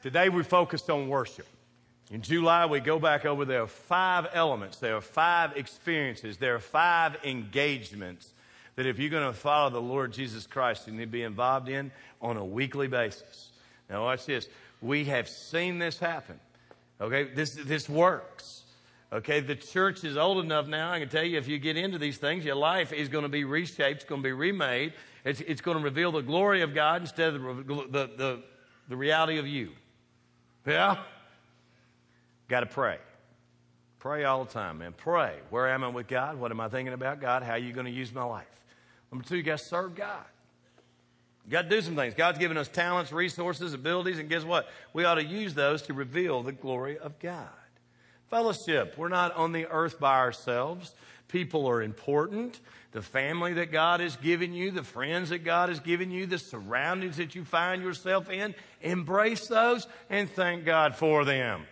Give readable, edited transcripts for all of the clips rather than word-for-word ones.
Today we focused on worship. In July, we go back over, there are 5 elements, there are 5 experiences, there are 5 engagements that if you're going to follow the Lord Jesus Christ, you need to be involved in on a weekly basis. Now watch this. We have seen this happen. Okay, this works. Okay, the church is old enough now, I can tell you, if you get into these things, your life is going to be reshaped, it's going to be remade. It's going to reveal the glory of God instead of the reality of you. Yeah? Got to pray. Pray all the time, man. Pray. Where am I with God? What am I thinking about God? How are you going to use my life? Number 2, you got to serve God. You got to do some things. God's given us talents, resources, abilities, and guess what? We ought to use those to reveal the glory of God. Fellowship. We're not on the earth by ourselves. People are important. The family that God has given you, the friends that God has given you, the surroundings that you find yourself in, embrace those and thank God for them.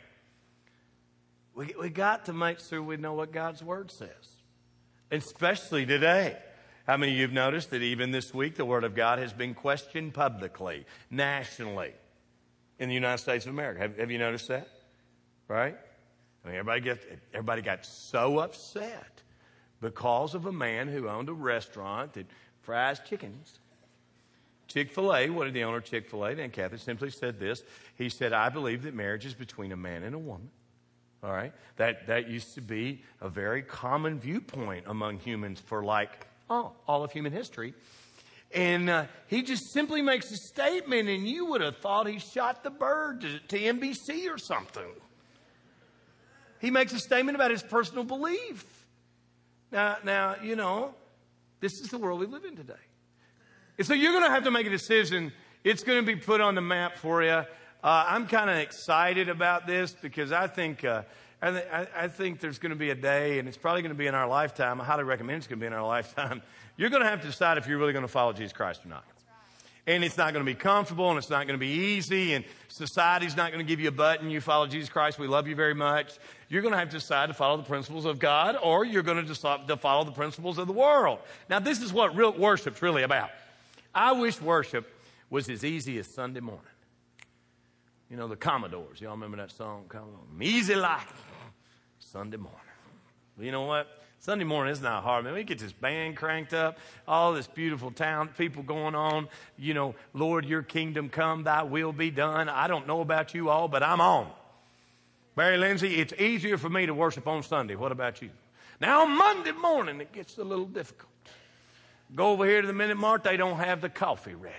We got to make sure we know what God's Word says, especially today. How many of you have noticed that even this week the Word of God has been questioned publicly, nationally, in the United States of America? Have you noticed that? Right? I mean, everybody got so upset because of a man who owned a restaurant that fries chickens. Chick-fil-A, what did the owner of Chick-fil-A, Dan Cathy, simply said this. He said, I believe that marriage is between a man and a woman. All right? That used to be a very common viewpoint among humans for all of human history. And he just simply makes a statement, and you would have thought he shot the bird to NBC or something. He makes a statement about his personal belief. Now, you know, this is the world we live in today. And so you're going to have to make a decision. It's going to be put on the map for you. I'm kind of excited about this because I think there's going to be a day, and it's probably going to be in our lifetime. I highly recommend it's going to be in our lifetime. You're going to have to decide if you're really going to follow Jesus Christ or not. And it's not going to be comfortable, and it's not going to be easy, and society's not going to give you a button. You follow Jesus Christ, we love you very much. You're going to have to decide to follow the principles of God, or you're going to decide to follow the principles of the world. Now, this is what real worship's really about. I wish worship was as easy as Sunday morning. You know, the Commodores. Y'all remember that song? Easy like Sunday morning. Well, you know what? Sunday morning is not hard, man. We get this band cranked up, all this beautiful town, people going on. You know, Lord, your kingdom come, thy will be done. I don't know about you all, but I'm on. Barry Lindsay, it's easier for me to worship on Sunday. What about you? Now, on Monday morning, it gets a little difficult. Go over here to the Minute Mart, they don't have the coffee ready.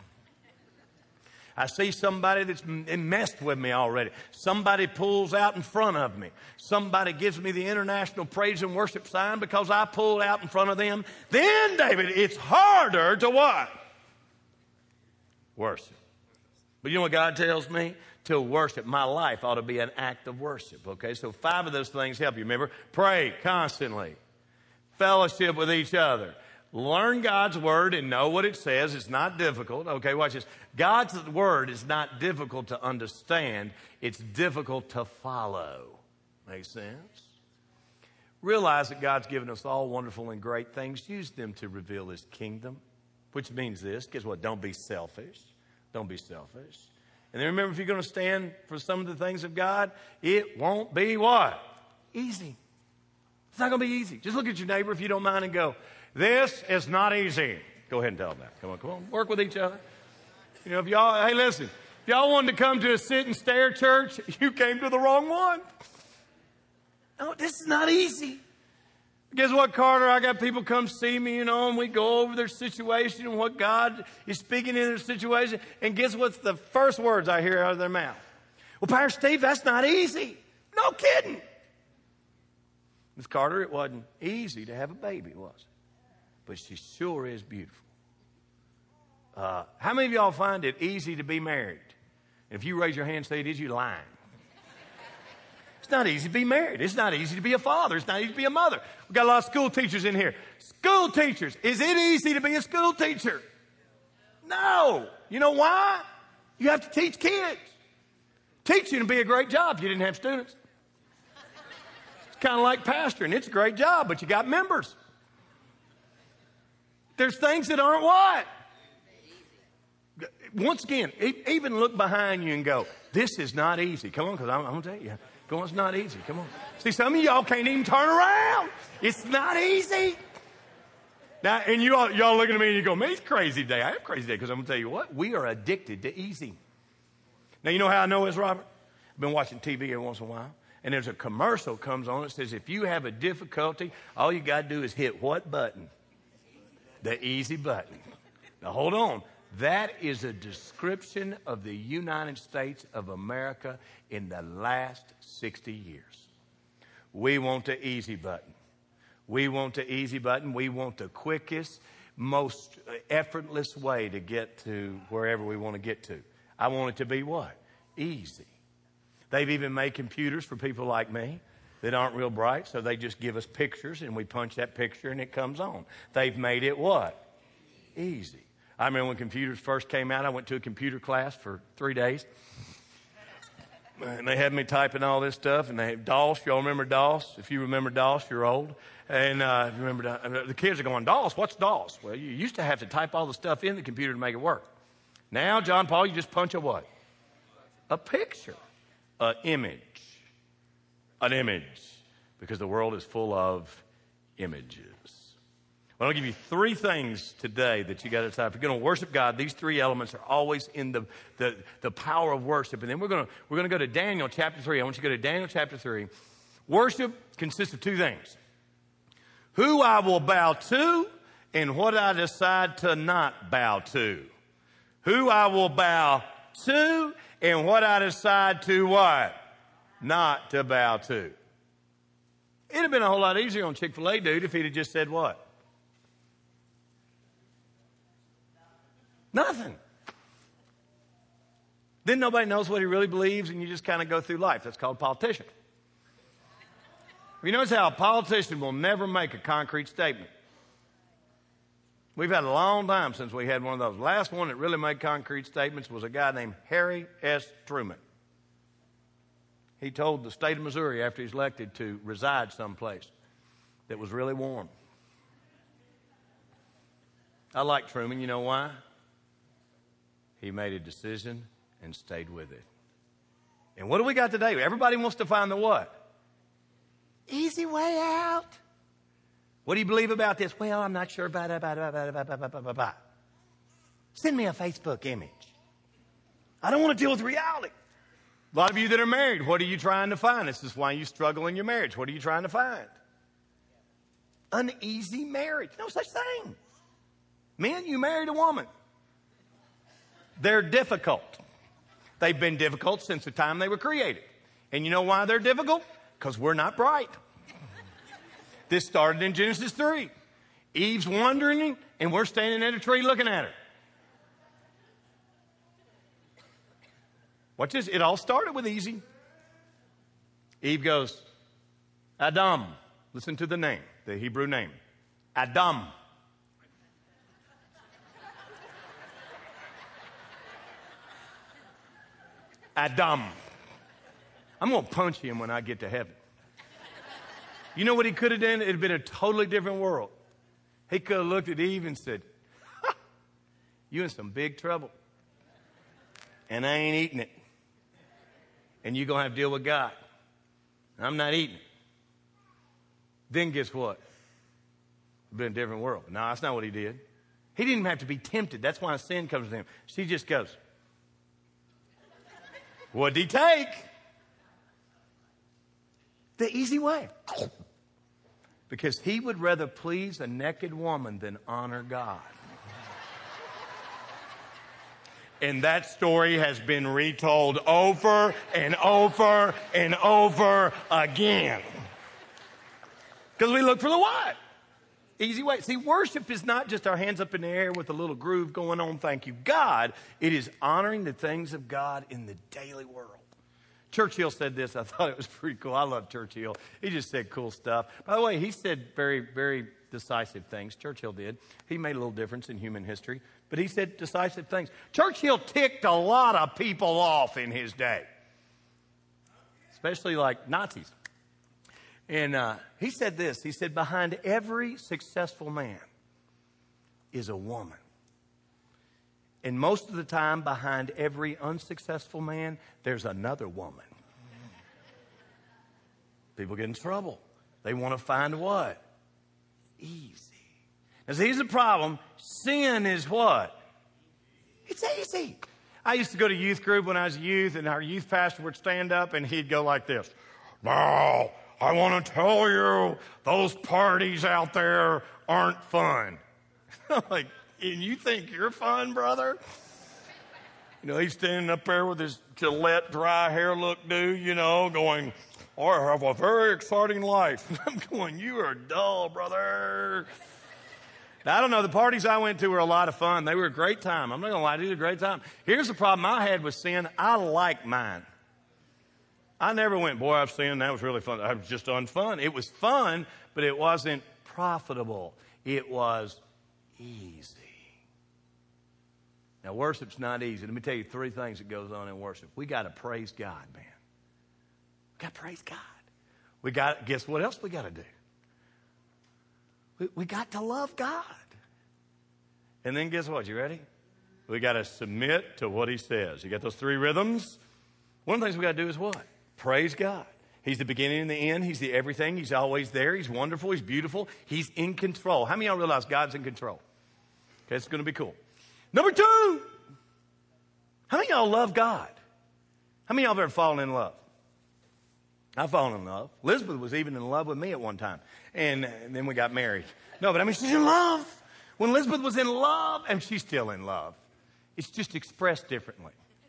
I see somebody that's messed with me already. Somebody pulls out in front of me. Somebody gives me the international praise and worship sign because I pulled out in front of them. Then, David, it's harder to what? Worship. But you know what God tells me? To worship. My life ought to be an act of worship. Okay, so 5 of those things help you. Remember, pray constantly. Fellowship with each other. Learn God's word and know what it says. It's not difficult. Okay, watch this. God's word is not difficult to understand. It's difficult to follow. Makes sense? Realize that God's given us all wonderful and great things. Use them to reveal his kingdom, which means this. Guess what? Don't be selfish. Don't be selfish. And then remember, if you're going to stand for some of the things of God, it won't be what? Easy. It's not going to be easy. Just look at your neighbor if you don't mind and go, this is not easy. Go ahead and tell them that. Come on. Work with each other. You know, hey, listen. If y'all wanted to come to a sit and stare church, you came to the wrong one. No, this is not easy. Guess what, Carter? I got people come see me, you know, and we go over their situation and what God is speaking in their situation. And guess what's the first words I hear out of their mouth? Well, Pastor Steve, that's not easy. No kidding. Miss Carter, it wasn't easy to have a baby, was it? But she sure is beautiful. How many of y'all find it easy to be married? If you raise your hand and say it is, you're lying. It's not easy to be married. It's not easy to be a father. It's not easy to be a mother. We've got a lot of school teachers in here. School teachers. Is it easy to be a school teacher? No. You know why? You have to teach kids. Teaching would be a great job if you didn't have students. It's kind of like pastoring. It's a great job, but you got members. There's things that aren't what? Once again, even look behind you and go, this is not easy. Come on, because I'm going to tell you. Come on, it's not easy. Come on. See, some of y'all can't even turn around. It's not easy. Now, and y'all looking at me and you go, man, it's crazy day. I have crazy day because I'm going to tell you what. We are addicted to easy. Now, you know how I know this, Robert? I've been watching TV every once in a while. And there's a commercial comes on that says, if you have a difficulty, all you got to do is hit what button? The easy button. Now, hold on. That is a description of the United States of America in the last 60 years. We want the easy button. We want the easy button. We want the quickest, most effortless way to get to wherever we want to get to. I want it to be what? Easy. They've even made computers for people like me that aren't real bright, so they just give us pictures and we punch that picture and it comes on. They've made it what? Easy. I remember when computers first came out, I went to a computer class for 3 days. And they had me typing all this stuff. And they had DOS. Y'all remember DOS? If you remember DOS, you're old. And the kids are going, DOS? What's DOS? Well, you used to have to type all the stuff in the computer to make it work. Now, John Paul, you just punch a what? A picture. An image. An image. Because the world is full of images. Well, I'll give you 3 things today that you got to decide. If you're going to worship God, these 3 elements are always in the power of worship. And then we're going to go to Daniel chapter 3. I want you to go to Daniel chapter 3. Worship consists of 2 things. Who I will bow to and what I decide to not bow to. Who I will bow to and what I decide to what? Not to bow to. It'd have been a whole lot easier on Chick-fil-A, dude, if he'd have just said what? Nothing. Then nobody knows what he really believes, and you just kind of go through life. That's called politician. You notice how a politician will never make a concrete statement. We've had a long time since we had one of those. The last one that really made concrete statements was a guy named Harry S. Truman. He told the state of Missouri after he's elected to reside someplace that was really warm. I like Truman. You know why? He made a decision and stayed with it. And what do we got today? Everybody wants to find the what? Easy way out. What do you believe about this? Well, I'm not sure about it. Send me a Facebook image. I don't want to deal with reality. A lot of you that are married, what are you trying to find? This is why you struggle in your marriage. What are you trying to find? An easy marriage. No such thing. Men, you married a woman. They're difficult. They've been difficult since the time they were created. And you know why they're difficult? Because we're not bright. This started in Genesis 3. Eve's wandering, and we're standing at a tree looking at her. Watch this. It all started with easy. Eve goes, Adam. Listen to the name, the Hebrew name. Adam. Adam. I'm going to punch him when I get to heaven. You know what he could have done? It would have been a totally different world. He could have looked at Eve and said, you in some big trouble. And I ain't eating it. And you're going to have to deal with God. I'm not eating it. Then guess what? It'd been a different world. No, that's not what he did. He didn't even have to be tempted. That's why sin comes to him. She just goes, what'd he take? The easy way. Because he would rather please a naked woman than honor God. And that story has been retold over and over and over again. Because we look for the what? Easy way. See, worship is not just our hands up in the air with a little groove going on, thank you, God. It is honoring the things of God in the daily world. Churchill said this. I thought it was pretty cool. I love Churchill. He just said cool stuff. By the way, he said very, very decisive things. Churchill did. He made a little difference in human history, but he said decisive things. Churchill ticked a lot of people off in his day, especially like Nazis. And he said this. He said, behind every successful man is a woman. And most of the time, behind every unsuccessful man, there's another woman. People get in trouble. They want to find what? Easy. Now, see, here's the problem. Sin is what? It's easy. I used to go to youth group when I was a youth, and our youth pastor would stand up, and he'd go like this. Now, I want to tell you, those parties out there aren't fun. I'm like, and you think you're fun, brother? You know, he's standing up there with his Gillette dry hair look dude, you know, going, I have a very exciting life. I'm going, you are dull, brother. Now, I don't know. The parties I went to were a lot of fun. They were a great time. I'm not going to lie to you, a great time. Here's the problem I had with sin. I like mine. I never went, boy, I've sinned. That was really fun. That was just unfun. It was fun, but it wasn't profitable. It was easy. Now, worship's not easy. Let me tell you 3 things that goes on in worship. We got to praise God, man. We got to praise God. We got, guess what else we got to do? We got to love God. And then guess what? You ready? We got to submit to what he says. You got those 3 rhythms? One of the things we got to do is what? Praise God. He's the beginning and the end. He's the everything. He's always there. He's wonderful. He's beautiful. He's in control. How many of y'all realize God's in control? Okay, it's going to be cool. Number 2, how many of y'all love God? How many of y'all have ever fallen in love? I've fallen in love. Elizabeth was even in love with me at one time. And then we got married. No, but I mean, she's in love. When Elizabeth was in love, and she's still in love. It's just expressed differently.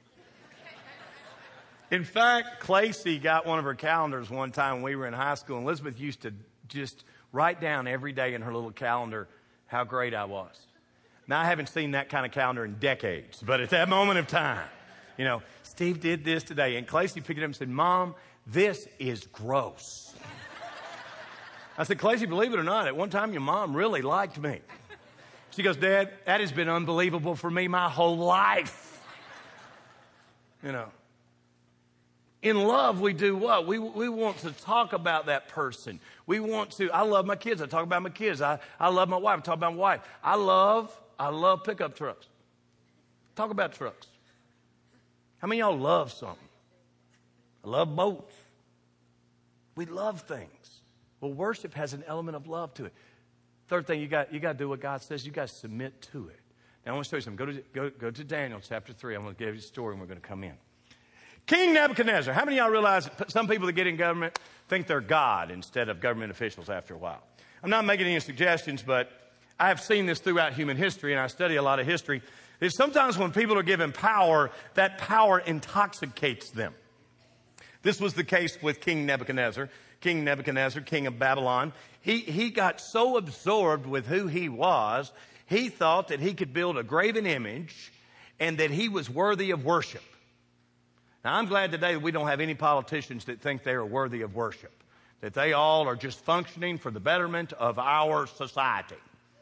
In fact, Clacy got one of her calendars one time when we were in high school. And Elizabeth used to just write down every day in her little calendar how great I was. Now, I haven't seen that kind of calendar in decades. But at that moment of time, you know, Steve did this today. And Clacy picked it up and said, Mom, this is gross. I said, Clacy, believe it or not, at one time your mom really liked me. She goes, Dad, that has been unbelievable for me my whole life. You know. In love, we do what? We want to talk about that person. We want to, I love my kids. I talk about my kids. I love my wife. I talk about my wife. I love pickup trucks. Talk about trucks. How many of y'all love something? I love boats. We love things. Well, worship has an element of love to it. 3rd thing, you got to do what God says. You got to submit to it. Now, I want to show you something. Go to Daniel chapter 3. I'm going to give you a story, and we're going to come in. King Nebuchadnezzar. How many of y'all realize that some people that get in government think they're God instead of government officials after a while? I'm not making any suggestions, but I have seen this throughout human history, and I study a lot of history. Is sometimes when people are given power, that power intoxicates them. This was the case with King Nebuchadnezzar. King Nebuchadnezzar, king of Babylon. He got so absorbed with who he was, he thought that he could build a graven image and that he was worthy of worship. Now, I'm glad today that we don't have any politicians that think they are worthy of worship, that they all are just functioning for the betterment of our society.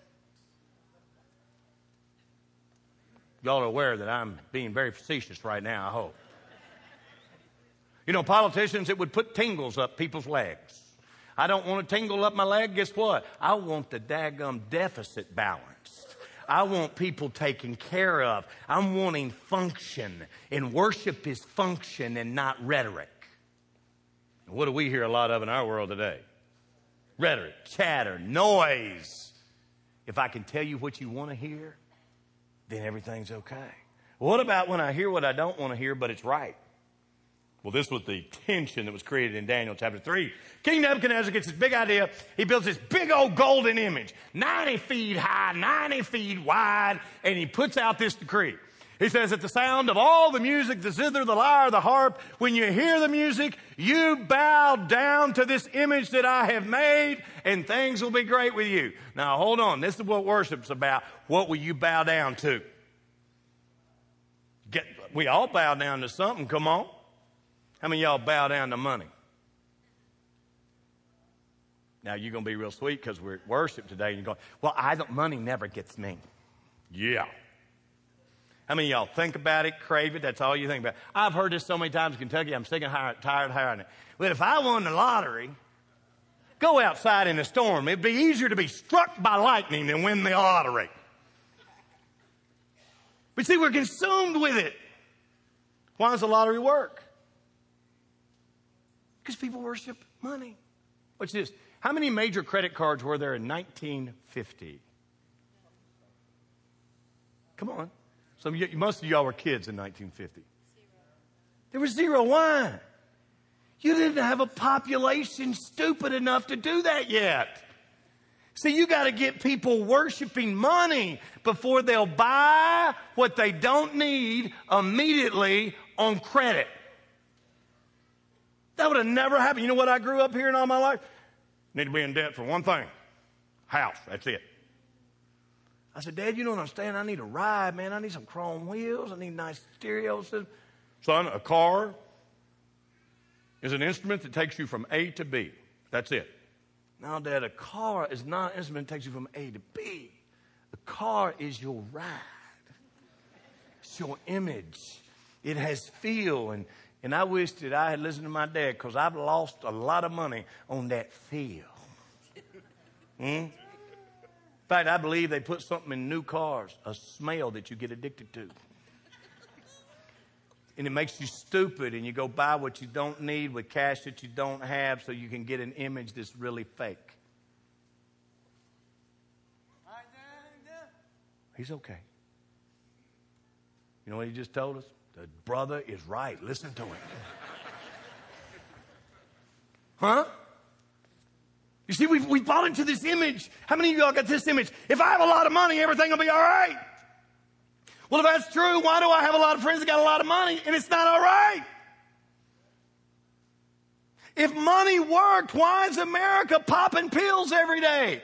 Y'all are aware that I'm being very facetious right now, I hope. You know, politicians that would put tingles up people's legs. I don't want to tingle up my leg. Guess what? I want the daggum deficit balanced. I want people taken care of. I'm wanting function. And worship is function and not rhetoric. And what do we hear a lot of in our world today? Rhetoric, chatter, noise. If I can tell you what you want to hear, then everything's okay. What about when I hear what I don't want to hear, but it's right? Well, this was the tension that was created in Daniel chapter 3. King Nebuchadnezzar gets this big idea. He builds this big old golden image, 90 feet high, 90 feet wide, and he puts out this decree. He says, at the sound of all the music, the zither, the lyre, the harp, when you hear the music, you bow down to this image that I have made, and things will be great with you. Now, hold on. This is what worship's about. What will you bow down to? We all bow down to something. Come on. How many of y'all bow down to money? Now, you're going to be real sweet because we're at worship today. And you're going, well, money never gets me. Yeah. How many of y'all think about it, crave it? That's all you think about. I've heard this so many times in Kentucky, I'm sick and tired of hearing it. Well, if I won the lottery, go outside in a storm. It'd be easier to be struck by lightning than win the lottery. But see, we're consumed with it. Why does the lottery work? Because people worship money. Watch this. How many major credit cards were there in 1950? Come on. Most of y'all were kids in 1950. There was zero. Why? You didn't have a population stupid enough to do that yet. See, you got to get people worshiping money before they'll buy what they don't need immediately on credit. That would have never happened. You know what I grew up hearing all my life? Need to be in debt for one thing. House. That's it. I said, Dad, you don't understand. I need a ride, man. I need some chrome wheels. I need nice stereo system. Son, a car is an instrument that takes you from A to B. That's it. Now, Dad, a car is not an instrument that takes you from A to B. The car is your ride. It's your image. It has feel. And I wish that I had listened to my dad, because I've lost a lot of money on that feel. In fact, I believe they put something in new cars, a smell that you get addicted to. And it makes you stupid, and you go buy what you don't need with cash that you don't have so you can get an image that's really fake. He's okay. You know what he just told us? The brother is right. Listen to him. Huh? You see, we bought into this image. How many of y'all got this image? If I have a lot of money, everything will be all right. Well, if that's true, why do I have a lot of friends that got a lot of money and it's not all right? If money worked, why is America popping pills every day?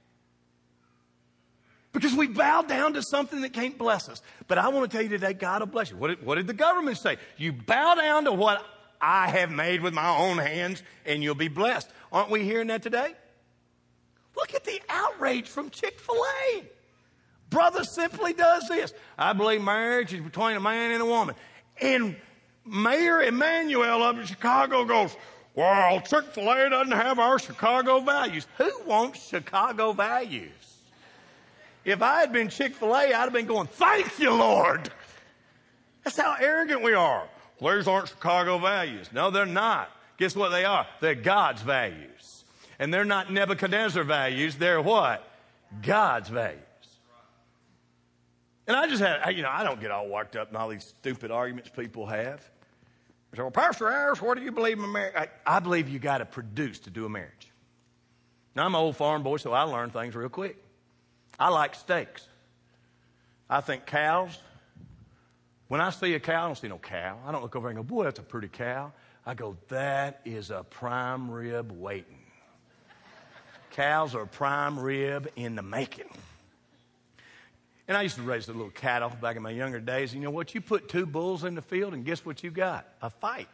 Because we bow down to something that can't bless us. But I want to tell you today, God will bless you. What did the government say? You bow down to what I have made with my own hands and you'll be blessed. Aren't we hearing that today? Look at the outrage from Chick-fil-A. Brother simply does this. I believe marriage is between a man and a woman. And Mayor Emanuel up in Chicago goes, well, Chick-fil-A doesn't have our Chicago values. Who wants Chicago values? If I had been Chick-fil-A, I'd have been going, thank you, Lord. That's how arrogant we are. Well, these aren't Chicago values. No, they're not. Guess what they are? They're God's values. And they're not Nebuchadnezzar values. They're what? God's values. And I just had, I don't get all worked up in all these stupid arguments people have. I say, well, Pastor Ayers, what do you believe in marriage? I believe you got to produce to do a marriage. Now, I'm an old farm boy, so I learn things real quick. I like steaks. I think cows, when I see a cow, I don't see no cow. I don't look over and go, boy, that's a pretty cow. I go, that is a prime rib waiting. Cows are prime rib in the making. And I used to raise a little cattle back in my younger days. You know what? You put two bulls in the field, and guess what you got? A fight.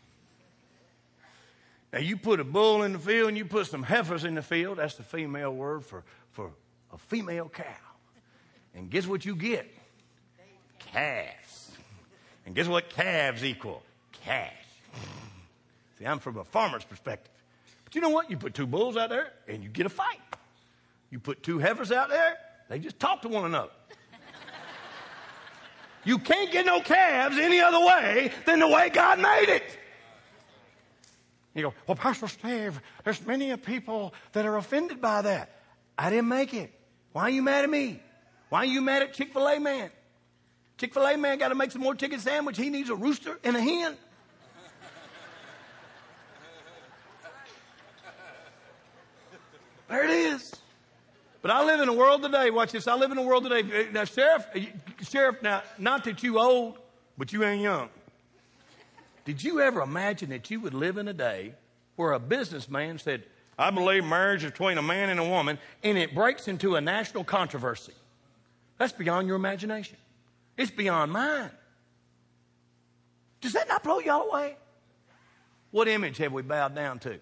Now, you put a bull in the field, and you put some heifers in the field. That's the female word for a female cow. And guess what you get? Calves. And guess what calves equal? Cash. See, I'm from a farmer's perspective. But you know what? You put two bulls out there, and you get a fight. You put two heifers out there, they just talk to one another. You can't get no calves any other way than the way God made it. You go, well, Pastor Steve, there's many people that are offended by that. I didn't make it. Why are you mad at me? Why are you mad at Chick-fil-A man? Chick-fil-A man got to make some more chicken sandwich. He needs a rooster and a hen. There it is. But I live in a world today. Watch this. I live in a world today. Now, Sheriff, now, not that you old, but you ain't young. Did you ever imagine that you would live in a day where a businessman said, I believe marriage is between a man and a woman, and it breaks into a national controversy? That's beyond your imagination. It's beyond mine. Does that not blow y'all away? What image have we bowed down to?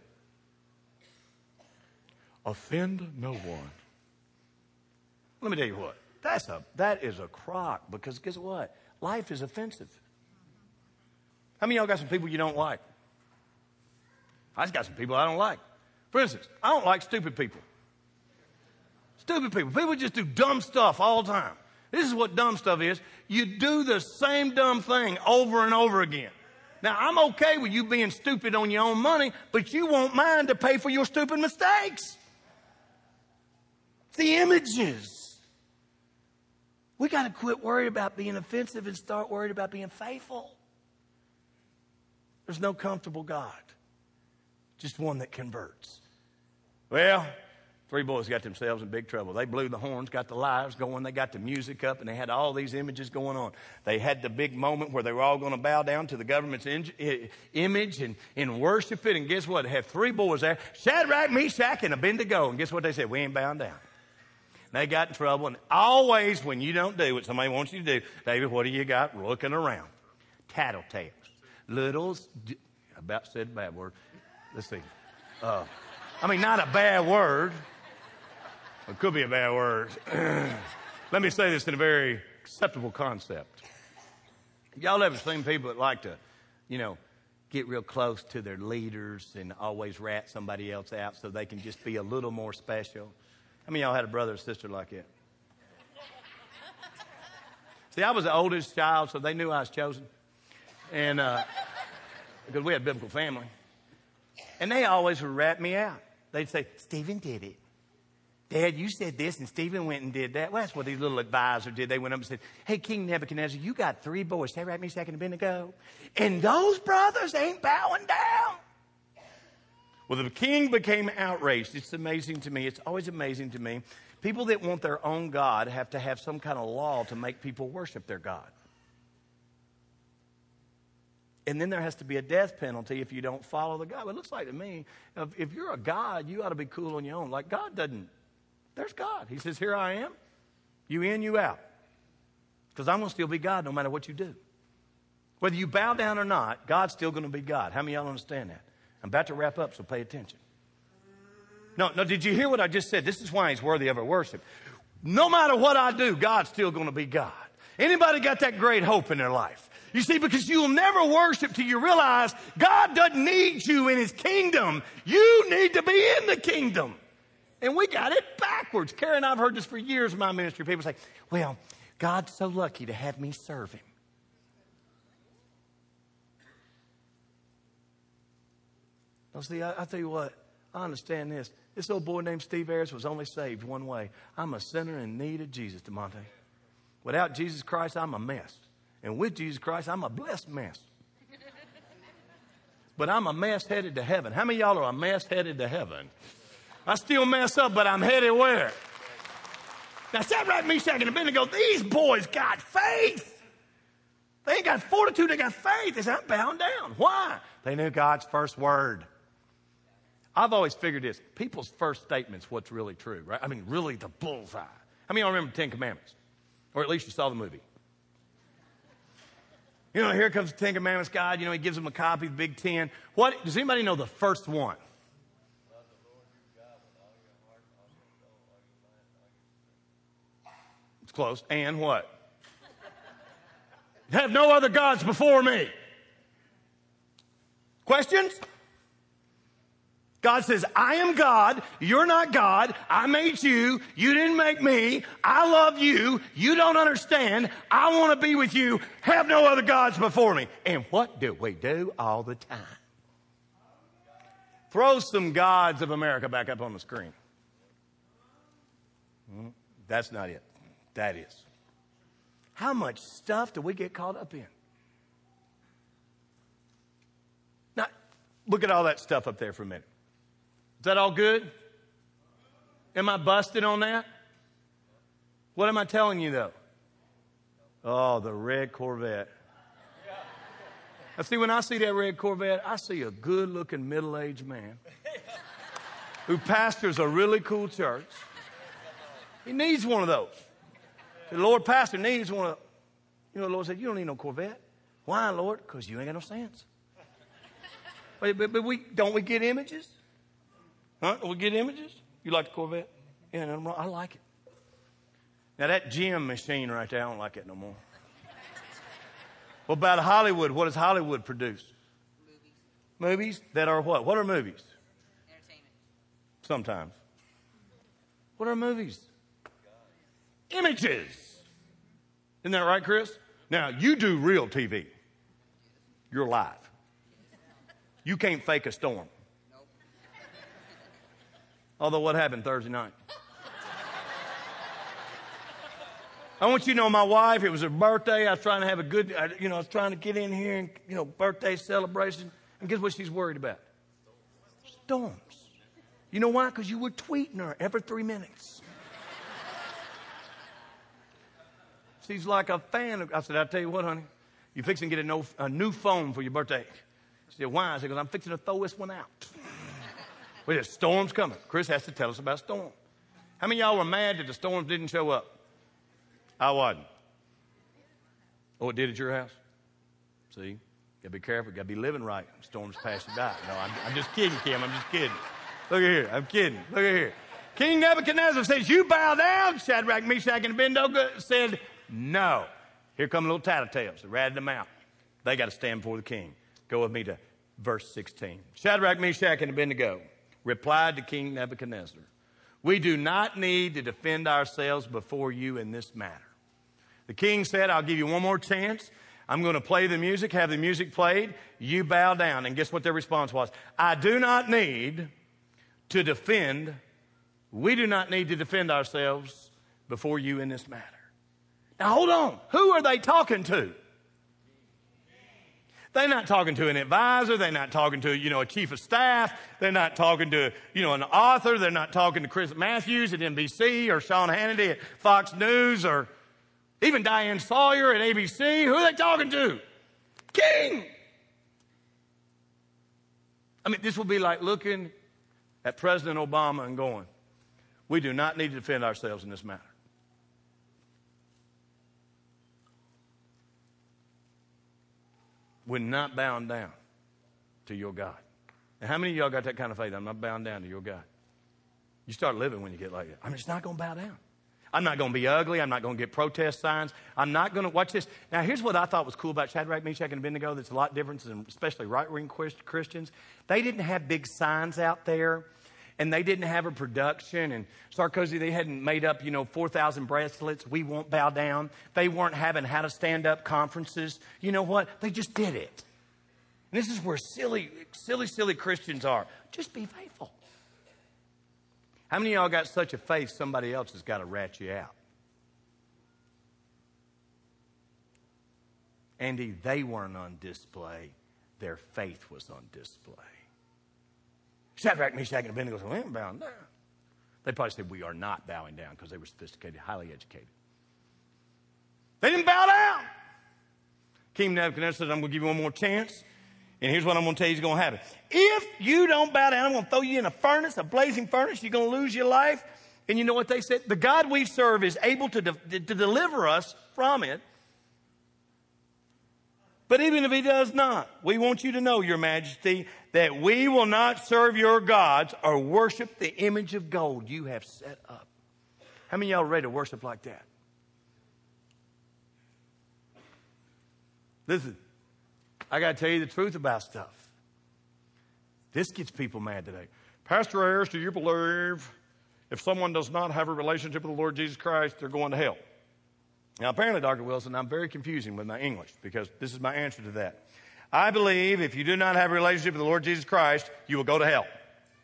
Offend no one. Let me tell you what. That is a crock, because guess what? Life is offensive. How many of y'all got some people you don't like? I just got some people I don't like. For instance, I don't like stupid people. Stupid people. People just do dumb stuff all the time. This is what dumb stuff is. You do the same dumb thing over and over again. Now, I'm okay with you being stupid on your own money, but you won't mind to pay for your stupid mistakes. The images. We got to quit worrying about being offensive and start worrying about being faithful. There's no comfortable God, just one that converts. Well, 3 boys got themselves in big trouble. They blew the horns, got the lights going, they got the music up, and they had all these images going on. They had the big moment where they were all going to bow down to the government's image and worship it. And guess what? They had 3 boys there, Shadrach, Meshach, and Abednego. And guess what they said? We ain't bowing down. They got in trouble. And always when you don't do what somebody wants you to do, David, what do you got looking around? Tattletales. About said a bad word. Let's see. Not a bad word. It could be a bad word. Let me say this in a very acceptable concept. Y'all ever seen people that like to, get real close to their leaders and always rat somebody else out so they can just be a little more special? How many of y'all had a brother or sister like that? See, I was the oldest child, so they knew I was chosen. And because we had a biblical family. And they always would rat me out. They'd say, Stephen did it. Dad, you said this, and Stephen went and did that. Well, that's what these little advisors did. They went up and said, hey, King Nebuchadnezzar, you got 3 boys, Shadrach, Meshach, and Abednego. And those brothers ain't bowing down. Well, the king became outraged. It's amazing to me. It's always amazing to me. People that want their own God have to have some kind of law to make people worship their God. And then there has to be a death penalty if you don't follow the God. It looks like to me, if you're a God, you ought to be cool on your own. Like God doesn't. There's God. He says, here I am. You in, you out. Because I'm going to still be God no matter what you do. Whether you bow down or not, God's still going to be God. How many of y'all understand that? I'm about to wrap up, so pay attention. No, did you hear what I just said? This is why he's worthy of our worship. No matter what I do, God's still going to be God. Anybody got that great hope in their life? You see, because you'll never worship till you realize God doesn't need you in his kingdom. You need to be in the kingdom. And we got it backwards. Carrie and I have heard this for years in my ministry. People say, well, God's so lucky to have me serve him. Now, see, I tell you what, I understand this. This old boy named Steve Ayers was only saved one way. I'm a sinner in need of Jesus, DeMonte. Without Jesus Christ, I'm a mess. And with Jesus Christ, I'm a blessed mess. But I'm a mess headed to heaven. How many of y'all are a mess headed to heaven? I still mess up, but I'm headed where? Now, Shadrach, Meshach, and Abednego, these boys got faith. They ain't got fortitude, they got faith. They said, I'm bound down. Why? They knew God's first word. I've always figured this. People's first statement's what's really true, right? Really the bullseye. How many of y'all remember the 10 Commandments? Or at least you saw the movie. Here comes the 10 Commandments. God, he gives them a copy of the Big 10. Does anybody know the first one? It's close. And what? Have no other gods before me. Questions? God says, I am God. You're not God. I made you. You didn't make me. I love you. You don't understand. I want to be with you. Have no other gods before me. And what do we do all the time? Throw some gods of America back up on the screen. That's not it. That is. How much stuff do we get caught up in? Now, look at all that stuff up there for a minute. Is that all good? Am I busted on that? What am I telling you, though? Oh, the red Corvette. Now, see, when I see that red Corvette, I see a good-looking middle-aged man who pastors a really cool church. He needs one of those. The Lord pastor needs one of those. The Lord said, you don't need no Corvette. Why, Lord? Because you ain't got no sense. But don't we get images? Huh? We get images? You like the Corvette? Yeah, no, I like it. Now, that gym machine right there, I don't like it no more. What about Hollywood? What does Hollywood produce? Movies that are what? What are movies? Entertainment. Sometimes. What are movies? Images. Isn't that right, Chris? Now, you do real TV. You're live. You can't fake a storm. Although, what happened Thursday night? I want you to know my wife, it was her birthday. I was trying to have a good, I was trying to get in here and, birthday celebration. And guess what she's worried about? Storms. You know why? Because you were tweeting her every 3 minutes. She's like a fan of, I said, I'll tell you what, honey. You're fixing to get a new phone for your birthday. She said, why? I said, because I'm fixing to throw this one out. Well, there's storms coming. Chris has to tell us about storm. How many of y'all were mad that the storms didn't show up? I wasn't. Oh, it did at your house? See? You gotta be careful. You gotta be living right. Storms pass you by. No, I'm just kidding, Kim. I'm just kidding. Look at here. I'm kidding. Look at here. King Nebuchadnezzar says, you bow down. Shadrach, Meshach, and Abednego said, no. Here come little tattletales. They ratted them out. They got to stand before the king. Go with me to verse 16. Shadrach, Meshach, and Abednego replied to King Nebuchadnezzar, we do not need to defend ourselves before you in this matter. The king said, I'll give you one more chance. I'm going to play the music, have the music played. You bow down. And guess what their response was? I do not need to defend. We do not need to defend ourselves before you in this matter. Now, hold on. Who are they talking to? They're not talking to an advisor. They're not talking to, a chief of staff. They're not talking to, an author. They're not talking to Chris Matthews at NBC or Sean Hannity at Fox News or even Diane Sawyer at ABC. Who are they talking to? King. I mean, this will be like looking at President Obama and going, we do not need to defend ourselves in this matter. We're not bound down to your God. And how many of y'all got that kind of faith? I'm not bound down to your God. You start living when you get like that. I'm just not going to bow down. I'm not going to be ugly. I'm not going to get protest signs. I'm not going to watch this. Now, here's what I thought was cool about Shadrach, Meshach, and Abednego that's a lot different than especially right-wing Christians. They didn't have big signs out there, and they didn't have a production. And Sarkozy, they hadn't made up, 4,000 bracelets. We won't bow down. They weren't having how to stand up conferences. You know what? They just did it. And this is where silly Christians are. Just be faithful. How many of y'all got such a faith somebody else has got to rat you out? Andy, they weren't on display. Their faith was on display. Shadrach, Meshach, and Abednego said, we ain't bowing down. They probably said, we are not bowing down because they were sophisticated, highly educated. They didn't bow down. King Nebuchadnezzar said, I'm going to give you one more chance. And here's what I'm going to tell you is going to happen. If you don't bow down, I'm going to throw you in a furnace, a blazing furnace. You're going to lose your life. And you know what they said? The God we serve is able to deliver us from it. But even if he does not, we want you to know, your majesty, that we will not serve your gods or worship the image of gold you have set up. How many of y'all are ready to worship like that? Listen, I got to tell you the truth about stuff. This gets people mad today. Pastor Ayers, do you believe if someone does not have a relationship with the Lord Jesus Christ, they're going to hell? Now, apparently, Dr. Wilson, I'm very confusing with my English because this is my answer to that. I believe if you do not have a relationship with the Lord Jesus Christ, you will go to hell.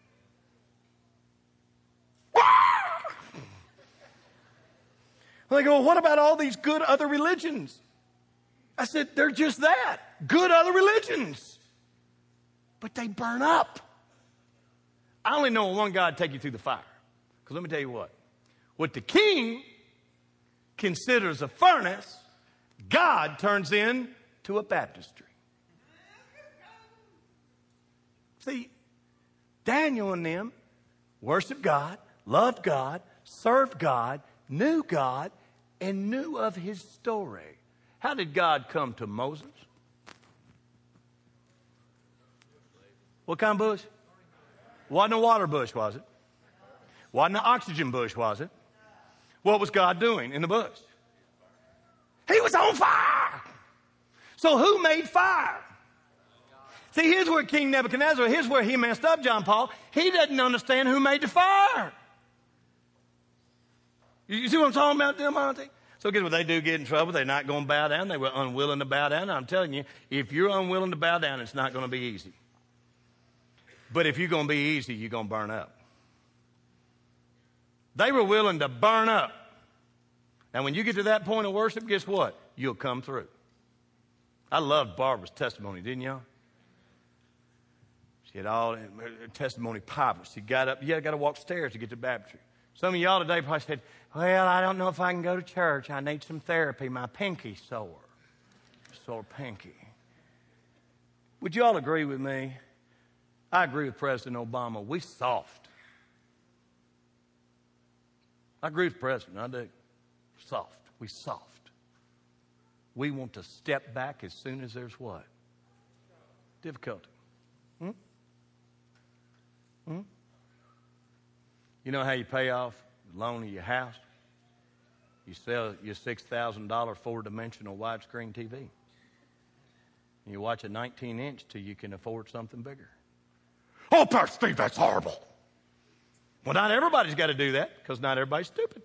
Well, they go, well, what about all these good other religions? I said, they're just that. Good other religions. But they burn up. I only know one God take you through the fire. Because let me tell you what the king considers a furnace, God turns into a baptistry. See, Daniel and them worshiped God, loved God, served God, knew God, and knew of his story. How did God come to Moses? What kind of bush? Wasn't a water bush, was it? Wasn't an oxygen bush, was it? What was God doing in the bush? He was on fire. So who made fire? See, here's where King Nebuchadnezzar, here's where he messed up, John Paul. He doesn't understand who made the fire. You see what I'm talking about, Monty? So guess what they do? Get in trouble. They're not going to bow down. They were unwilling to bow down. I'm telling you, if you're unwilling to bow down, it's not going to be easy. But if you're going to be easy, you're going to burn up. They were willing to burn up. And when you get to that point of worship, guess what? You'll come through. I loved Barbara's testimony, didn't y'all? She had all her testimony popping. She got up. You got to walk stairs to get to baptistry. Some of y'all today probably said, well, I don't know if I can go to church. I need some therapy. My pinky's sore. Sore pinky. Would you all agree with me? I agree with President Obama. We soft. I agree with the President. I do. Soft. We soft. We want to step back as soon as there's what? Difficulty. You know how you pay off the loan of your house? You sell your $6,000 four-dimensional widescreen TV. And you watch a 19-inch till you can afford something bigger. Oh, Pastor Steve, that's horrible. Well, not everybody's got to do that because not everybody's stupid.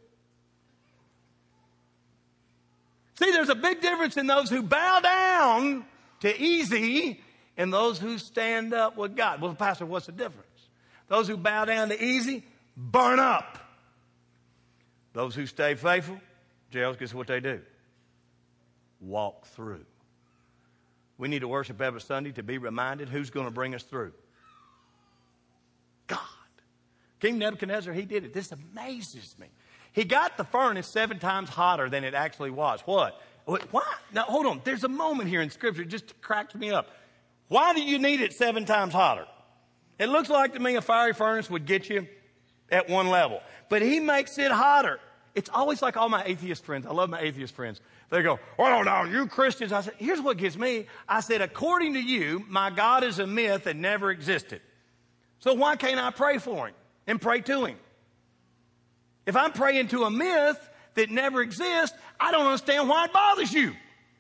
See, there's a big difference in those who bow down to easy and those who stand up with God. Well, Pastor, what's the difference? Those who bow down to easy, burn up. Those who stay faithful, Gerald, guess what they do? Walk through. We need to worship every Sunday to be reminded who's going to bring us through. God. King Nebuchadnezzar, he did it. This amazes me. He got the furnace 7 times hotter than it actually was. What? Why? Now, hold on. There's a moment here in Scripture that just cracks me up. Why do you need it 7 times hotter? It looks like to me a fiery furnace would get you at one level. But he makes it hotter. It's always like all my atheist friends. I love my atheist friends. They go, oh, no, you Christians. I said, here's what gets me. I said, according to you, my God is a myth that never existed. So why can't I pray for him and pray to him? If I'm praying to a myth that never exists, I don't understand why it bothers you.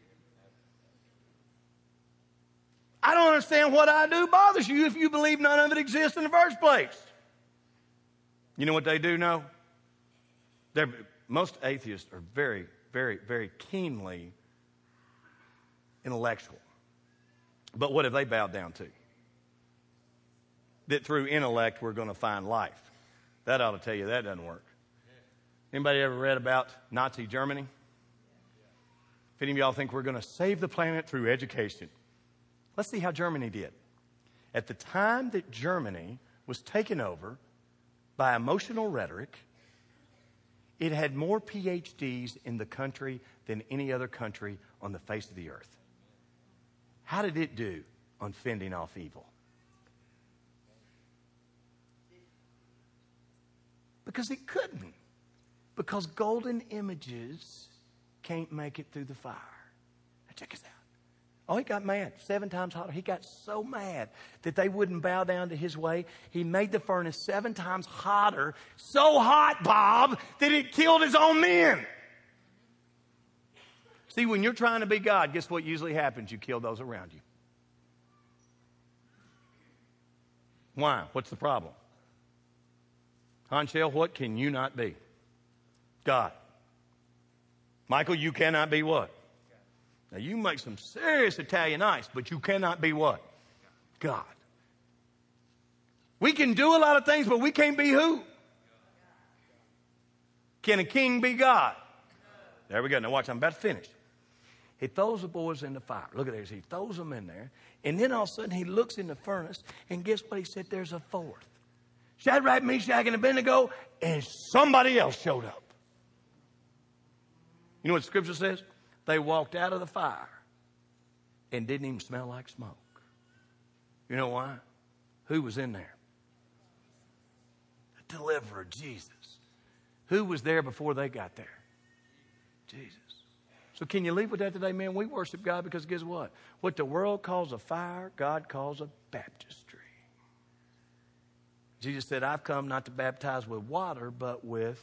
I don't understand what I do bothers you if you believe none of it exists in the first place. You know what they do know? Most atheists are very, very, very keenly intellectual. But what have they bowed down to? That through intellect we're going to find life. That ought to tell you that doesn't work. Anybody ever read about Nazi Germany? If any of y'all think we're going to save the planet through education, let's see how Germany did. At the time that Germany was taken over by emotional rhetoric, it had more PhDs in the country than any other country on the face of the earth. How did it do on fending off evil? Because it couldn't. Because golden images can't make it through the fire. Now check this out. Oh, he got mad. 7 times hotter. He got so mad that they wouldn't bow down to his way. He made the furnace 7 times hotter. So hot, Bob, that it killed his own men. See, when you're trying to be God, guess what usually happens? You kill those around you. Why? What's the problem? Hanshel, what can you not be? God. Michael, you cannot be what? Now, you make some serious Italian ice, but you cannot be what? God. We can do a lot of things, but we can't be who? Can a king be God? There we go. Now watch, I'm about to finish. He throws the boys in the fire. Look at this. He throws them in there. And then all of a sudden he looks in the furnace, and guess what? He said, there's a 4th. Shadrach, Meshach, and Abednego, and somebody else showed up. You know what the Scripture says? They walked out of the fire and didn't even smell like smoke. You know why? Who was in there? The deliverer, Jesus. Who was there before they got there? Jesus. So can you leave with that today, man? We worship God because guess what? What the world calls a fire, God calls a baptistry. Jesus said, I've come not to baptize with water, but with...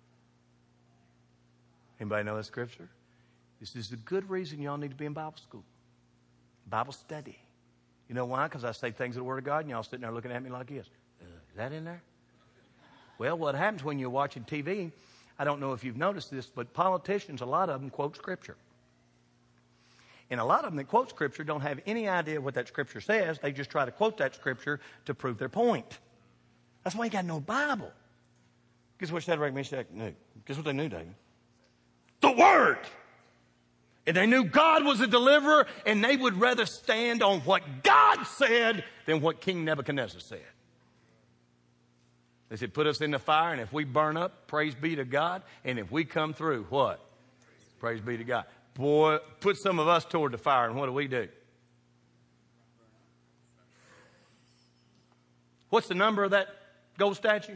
Anybody know that scripture? This is a good reason y'all need to be in Bible school. Bible study. You know why? Because I say things of the Word of God and y'all sitting there looking at me like this. Is that in there? Well, what happens when you're watching TV, I don't know if you've noticed this, but politicians, a lot of them quote Scripture. And a lot of them that quote Scripture don't have any idea what that Scripture says. They just try to quote that Scripture to prove their point. That's why you got no Bible. Guess what Shadrach, Meshach knew? Guess what they knew, David? The Word! And they knew God was a deliverer, and they would rather stand on what God said than what King Nebuchadnezzar said. They said, put us in the fire, and if we burn up, praise be to God. And if we come through, what? Praise be to God. Boy, put some of us toward the fire, and what do? What's the number of that gold statue?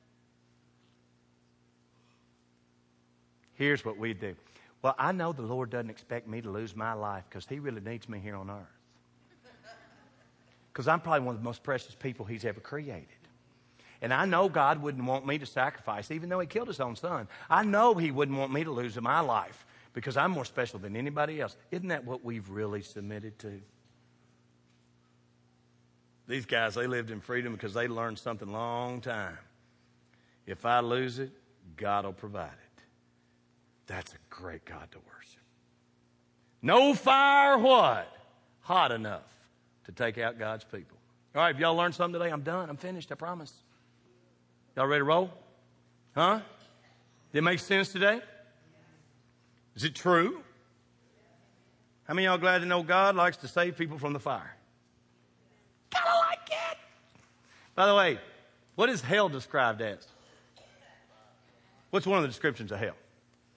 Here's what we do. Well, I know the Lord doesn't expect me to lose my life because He really needs me here on earth. Because I'm probably one of the most precious people He's ever created. And I know God wouldn't want me to sacrifice, even though He killed His own Son. I know He wouldn't want me to lose my life because I'm more special than anybody else. Isn't that what we've really submitted to? These guys, they lived in freedom because they learned something long time. If I lose it, God will provide it. That's a great God to worship. No fire what? Hot enough to take out God's people. All right, if y'all learned something today, I'm done. I'm finished, I promise. Y'all ready to roll? Huh? Did it make sense today? Is it true? How many of y'all glad to know God likes to save people from the fire? Kind of like it. By the way, what is hell described as? What's one of the descriptions of hell?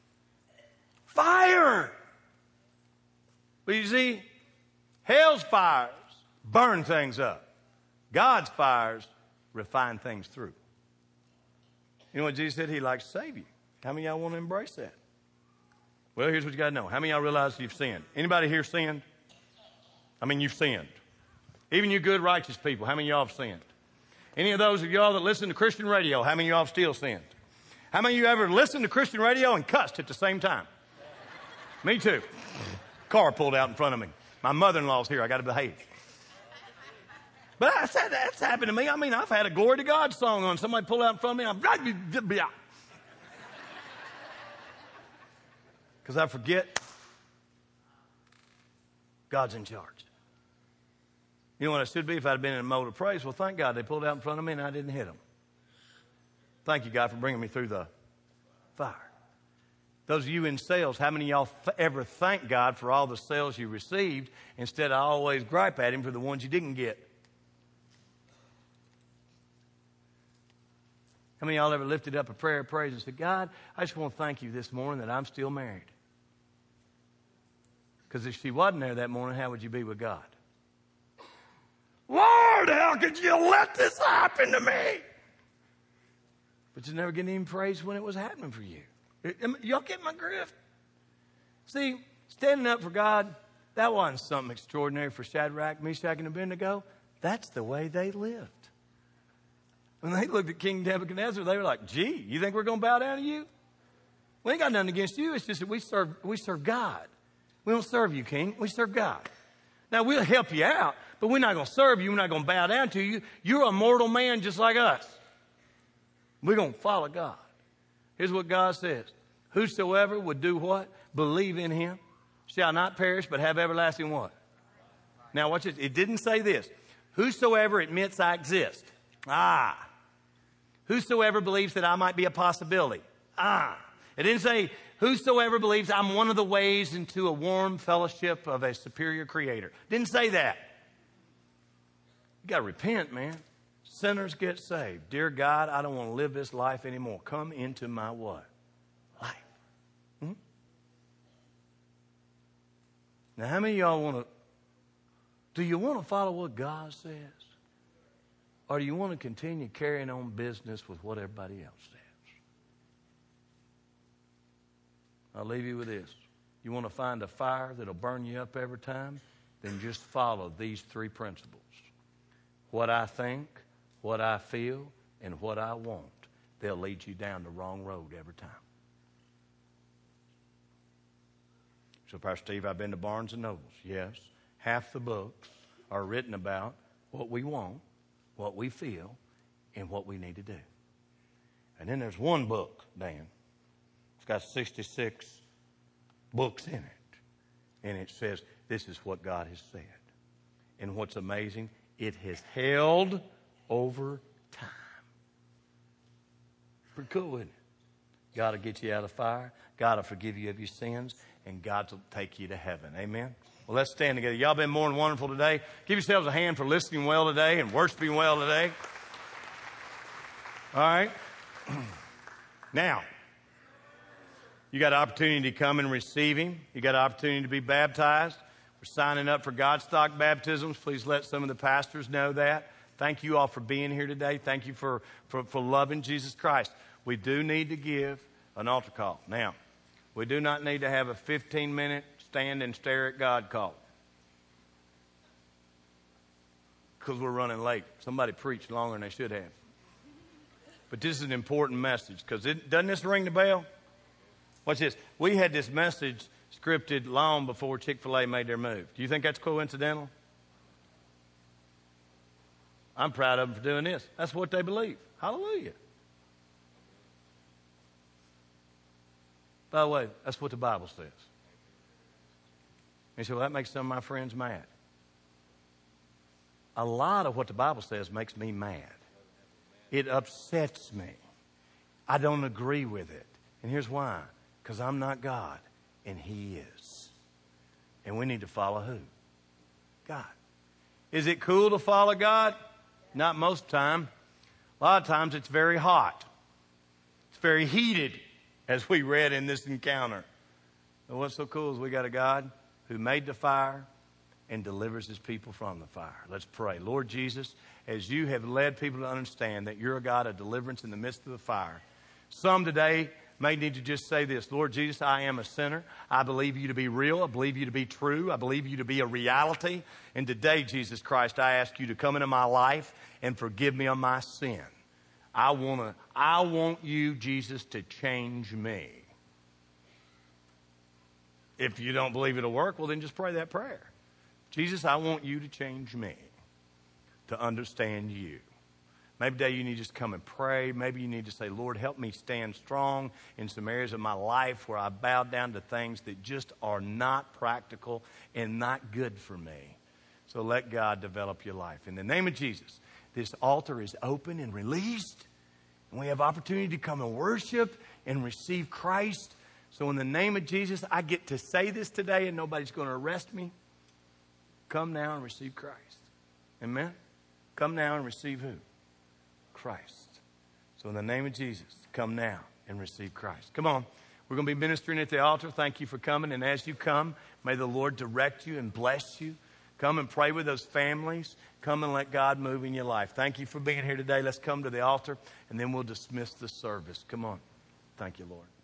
Fire. But you see, hell's fires burn things up. God's fires refine things through. You know what Jesus said? He likes to save you. How many of y'all want to embrace that? Well, here's what you got to know. How many of y'all realize you've sinned? Anybody here sinned? I mean, you've sinned. Even you good, righteous people, how many of y'all have sinned? Any of those of y'all that listen to Christian radio, how many of y'all have still sinned? How many of you ever listened to Christian radio and cussed at the same time? Me too. Car pulled out in front of me. My mother-in-law's here. I got to behave. But that's happened to me. I mean, I've had a Glory to God song on. Somebody pulled out in front of me. Because I forget God's in charge. You know what it should be if I'd been in a mode of praise? Well, thank God they pulled out in front of me and I didn't hit them. Thank you, God, for bringing me through the fire. Those of you in sales, how many of y'all ever thank God for all the sales you received instead of always gripe at Him for the ones you didn't get? How many of y'all ever lifted up a prayer of praise and said, God, I just want to thank you this morning that I'm still married? Because if she wasn't there that morning, how would you be with God? Lord, how could you let this happen to me? But you never get any praise when it was happening for you. Y'all get my drift? See, standing up for God, that wasn't something extraordinary for Shadrach, Meshach, and Abednego. That's the way they lived. When they looked at King Nebuchadnezzar, they were like, gee, you think we're going to bow down to you? We ain't got nothing against you. It's just that we serve God. We don't serve you, King. We serve God. Now, we'll help you out, but we're not going to serve you. We're not going to bow down to you. You're a mortal man just like us. We're going to follow God. Here's what God says. Whosoever would do what? Believe in Him shall not perish, but have everlasting what? Now, watch this. It didn't say this. Whosoever admits I exist. Whosoever believes that I might be a possibility. It didn't say, whosoever believes I'm one of the ways into a warm fellowship of a superior creator. Didn't say that. You got to repent, man. Sinners get saved. Dear God, I don't want to live this life anymore. Come into my what? Life. Now, how many of y'all want to, do you want to follow what God says? Or do you want to continue carrying on business with what everybody else says? I'll leave you with this. You want to find a fire that'll burn you up every time? Then just follow these three principles. What I think, what I feel, and what I want. They'll lead you down the wrong road every time. So, Pastor Steve, I've been to Barnes & Nobles. Yes, half the books are written about what we want, what we feel, and what we need to do. And then there's one book, Dan, got 66 books in it. And it says, this is what God has said. And what's amazing, it has held over time. Pretty cool, isn't it? God will get you out of the fire. God will forgive you of your sins. And God will take you to heaven. Amen? Well, let's stand together. Y'all been more than wonderful today. Give yourselves a hand for listening well today and worshiping well today. All right. Now, you got an opportunity to come and receive Him. You got an opportunity to be baptized. We're signing up for Godstock baptisms. Please let some of the pastors know that. Thank you all for being here today. Thank you for loving Jesus Christ. We do need to give an altar call. Now, we do not need to have a 15-minute stand and stare at God call. Because we're running late. Somebody preached longer than they should have. But this is an important message, because doesn't this ring the bell? Watch this. We had this message scripted long before Chick-fil-A made their move. Do you think that's coincidental? I'm proud of them for doing this. That's what they believe. Hallelujah. By the way, that's what the Bible says. And so that makes some of my friends mad. A lot of what the Bible says makes me mad. It upsets me. I don't agree with it. And here's why. Because I'm not God, and He is. And we need to follow who? God. Is it cool to follow God? Not most of the time. A lot of times it's very hot. It's very heated, as we read in this encounter. But what's so cool is we got a God who made the fire and delivers His people from the fire. Let's pray. Lord Jesus, as you have led people to understand that you're a God of deliverance in the midst of the fire, some today may need to just say this: Lord Jesus, I am a sinner. I believe you to be real. I believe you to be true. I believe you to be a reality. And today, Jesus Christ, I ask you to come into my life and forgive me of my sin. I want you, Jesus, to change me. If you don't believe it'll work, well, then just pray that prayer. Jesus, I want you to change me to understand you. Maybe today you need to just come and pray. Maybe you need to say, Lord, help me stand strong in some areas of my life where I bow down to things that just are not practical and not good for me. So let God develop your life. In the name of Jesus, this altar is open and released. And we have opportunity to come and worship and receive Christ. So in the name of Jesus, I get to say this today and nobody's going to arrest me. Come now and receive Christ. Amen? Come now and receive who? Christ. So in the name of Jesus, come now and receive Christ. Come on. We're going to be ministering at the altar. Thank you for coming. And as you come, may the Lord direct you and bless you. Come and pray with those families. Come and let God move in your life. Thank you for being here today. Let's come to the altar, and then we'll dismiss the service. Come on. Thank you, Lord.